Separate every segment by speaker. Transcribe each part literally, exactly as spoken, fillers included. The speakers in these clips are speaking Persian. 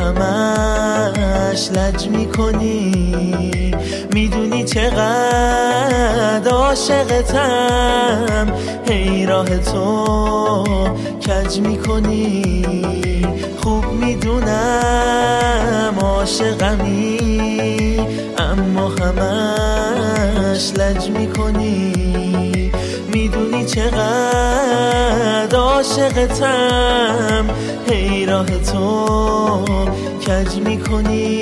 Speaker 1: همش لج میکنی، میدونی چقدر عاشقتم، هی راه تو کج میکنی، خوب میدونم عاشقمی اما همش لج میکنی، میدونی چقدر عاشقتم، هی راه تو کج میکنی.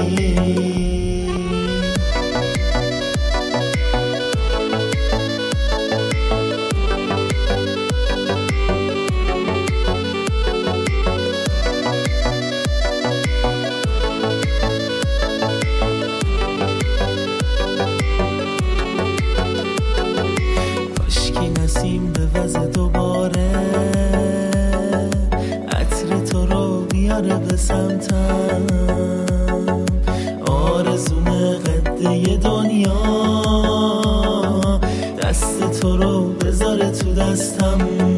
Speaker 1: نسیم به وز دوباره عطر تو رو بیاره به سمتم، آرزوم قده دنیا دست تو رو بذاره تو دستم،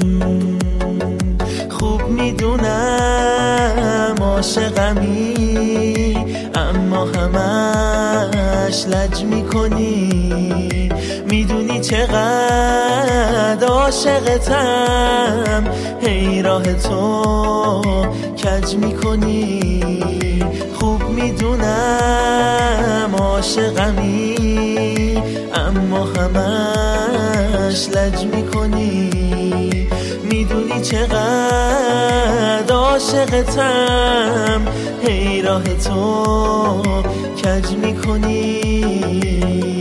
Speaker 1: خوب میدونم عاشقمی اما همش لج میکنی، میدونی چقدر عاشقتم، هی راه تو کج میکنی، خوب میدونم عاشقمی اما همش لج میکنی، میدونی چقدر عاشقتم، هی راه تو کج میکنی.